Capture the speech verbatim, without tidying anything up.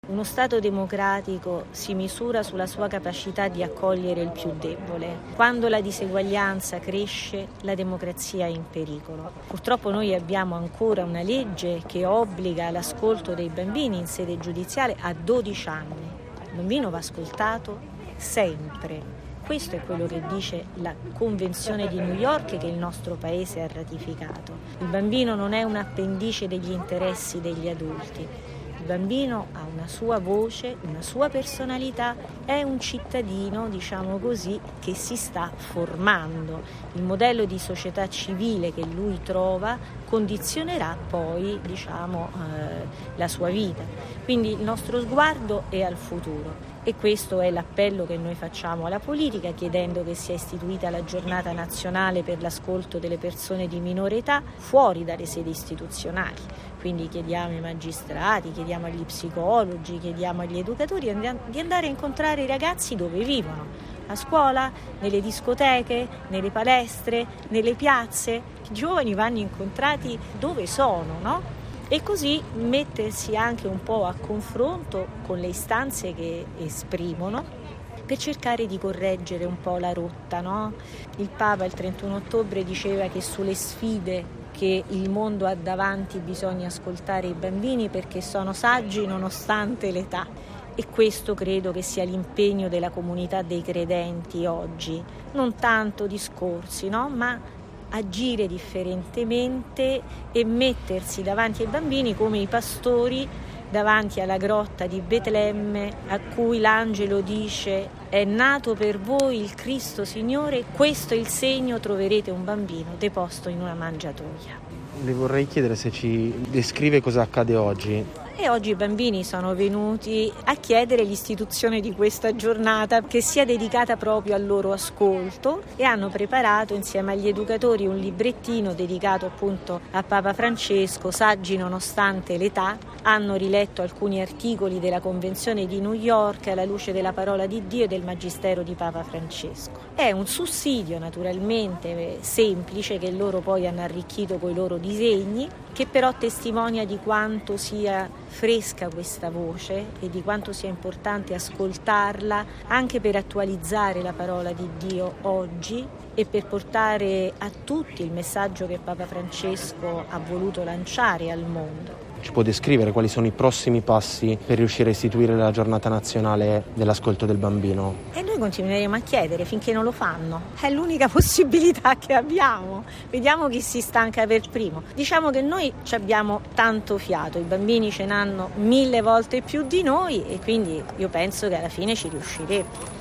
Uno Stato democratico si misura sulla sua capacità di accogliere il più debole. Quando la diseguaglianza cresce, la democrazia è in pericolo. Purtroppo noi abbiamo ancora una legge che obbliga all'ascolto dei bambini in sede giudiziale a dodici anni. Il bambino va ascoltato sempre. Questo è quello che dice la Convenzione di New York che il nostro Paese ha ratificato. Il bambino non è un appendice degli interessi degli adulti. Il bambino ha una sua voce, una sua personalità, è un cittadino, diciamo così, che si sta formando. Il modello di società civile che lui trova condizionerà poi, diciamo, eh, la sua vita. Quindi il nostro sguardo è al futuro. E questo è l'appello che noi facciamo alla politica, chiedendo che sia istituita la giornata nazionale per l'ascolto delle persone di minore età fuori dalle sedi istituzionali. Quindi chiediamo ai magistrati, chiediamo agli psicologi, chiediamo agli educatori di andare a incontrare i ragazzi dove vivono, a scuola, nelle discoteche, nelle palestre, nelle piazze. I giovani vanno incontrati dove sono, no? E così mettersi anche un po' a confronto con le istanze che esprimono per cercare di correggere un po' la rotta, no? Il Papa il trentuno ottobre diceva che sulle sfide che il mondo ha davanti bisogna ascoltare i bambini perché sono saggi nonostante l'età. E questo credo che sia l'impegno della comunità dei credenti oggi. Non tanto discorsi, no? Ma agire differentemente e mettersi davanti ai bambini come i pastori davanti alla grotta di Betlemme a cui l'angelo dice: è nato per voi il Cristo Signore, questo è il segno, troverete un bambino deposto in una mangiatoia. Le vorrei chiedere se ci descrive cosa accade oggi. E oggi i bambini sono venuti a chiedere l'istituzione di questa giornata che sia dedicata proprio al loro ascolto e hanno preparato insieme agli educatori un librettino dedicato appunto a Papa Francesco, saggi nonostante l'età. Hanno riletto alcuni articoli della Convenzione di New York alla luce della parola di Dio e del Magistero di Papa Francesco. È un sussidio naturalmente semplice che loro poi hanno arricchito con i loro disegni, che però testimonia di quanto sia fresca questa voce e di quanto sia importante ascoltarla anche per attualizzare la parola di Dio oggi e per portare a tutti il messaggio che Papa Francesco ha voluto lanciare al mondo. Ci può descrivere quali sono i prossimi passi per riuscire a istituire la giornata nazionale dell'ascolto del bambino? E noi continueremo a chiedere finché non lo fanno. È l'unica possibilità che abbiamo. Vediamo chi si stanca per primo. Diciamo che noi ci abbiamo tanto fiato, i bambini ce n'hanno mille volte più di noi e quindi io penso che alla fine ci riusciremo.